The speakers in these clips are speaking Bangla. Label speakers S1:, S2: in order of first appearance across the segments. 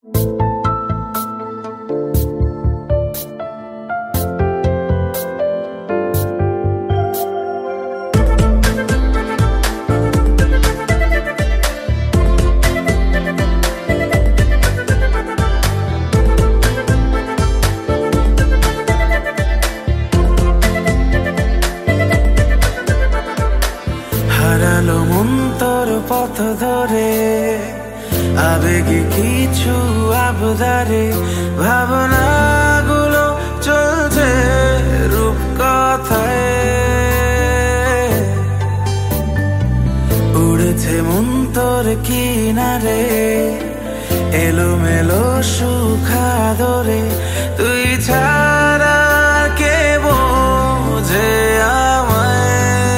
S1: হারালো মন তোর পথ ধরে, আবেগে কিছু আবদারে, ভাবনাগুলো চলছে রূপ কথায়। উড়েছে মন তোর কিনারে, এলোমেলো সুখা ধরে, তুই ছাড়া কে বোঝে আমায়।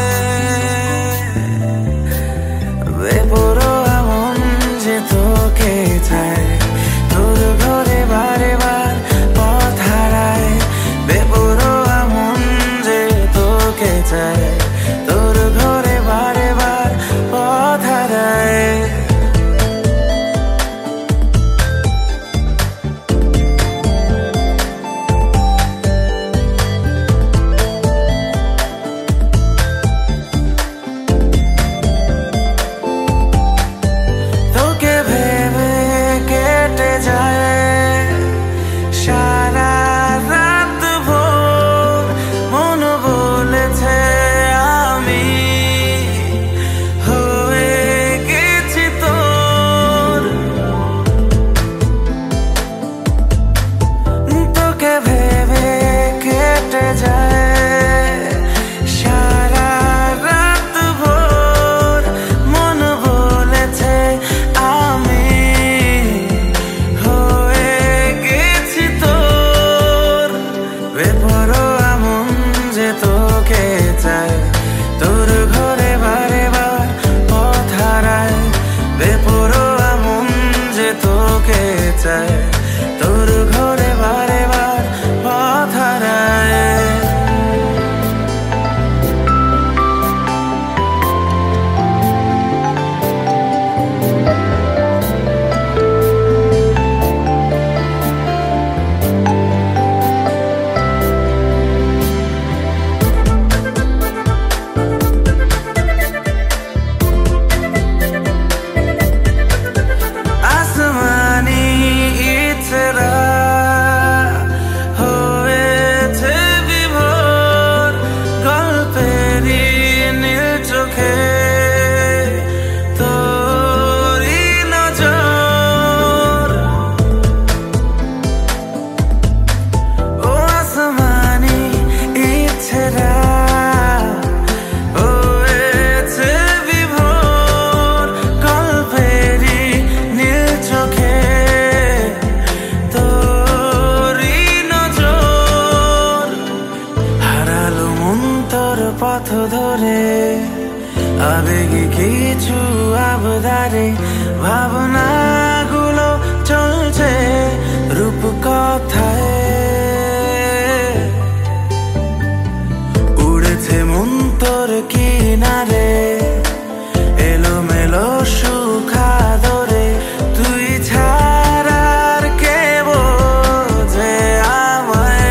S1: বেপরোয়া মন যে তোকে চায়, তোর ঘরে বারে বার পথ হারায়। বেপরোয়া মন যে তোকে চায়, তোর ঘরে বারে বার পথ হারায়। তোর ঘরে বারে বার পথ হারায়। বেপরোয়া মন যে তোকে চায়, তোর ঘরে বারে বার পথ হারায়। পথ ধরে, আবেগে কিছু আবদারে, ভাবনাগুলো চলছে রূপ কথায়। উড়েছে মন তোর কিনারে, এলোমেলো সুখা ধরে, তুই ছাড়া আর কে বোঝে আমায়।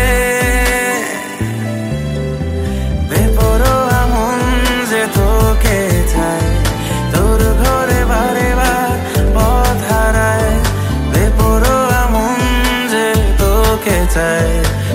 S1: বেপরোয়া মন যে তোকে চায়, তোর ঘরে বারে বার পথ হারায়। বেপরোয়া মন যে তোকে চায়,